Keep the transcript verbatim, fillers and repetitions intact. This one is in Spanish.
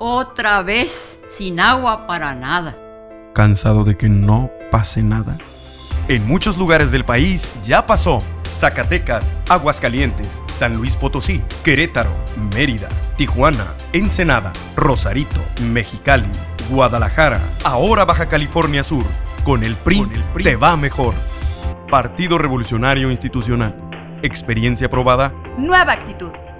Otra vez sin agua para nada. ¿Cansado de que no pase nada? En muchos lugares del país ya pasó. Zacatecas, Aguascalientes, San Luis Potosí, Querétaro, Mérida, Tijuana, Ensenada, Rosarito, Mexicali, Guadalajara. Ahora Baja California Sur. Con el P R I, Con el P R I te va mejor. Partido Revolucionario Institucional. Experiencia probada. Nueva actitud.